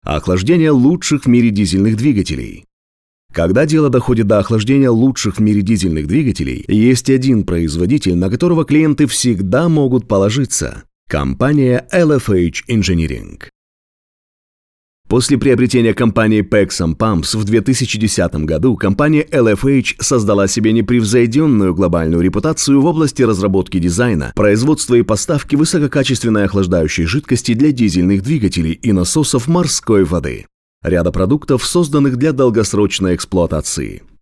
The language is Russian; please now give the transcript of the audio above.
Охлаждение лучших в мире дизельных двигателей. Когда дело доходит до охлаждения лучших в мире дизельных двигателей, есть один производитель, на которого клиенты всегда могут положиться – компания LFH Engineering. После приобретения компании Pexam Pumps в 2010 году компания LFH создала себе непревзойденную глобальную репутацию в области разработки дизайна, производства и поставки высококачественной охлаждающей жидкости для дизельных двигателей и насосов морской воды. Ряда продуктов, созданных для долгосрочной эксплуатации.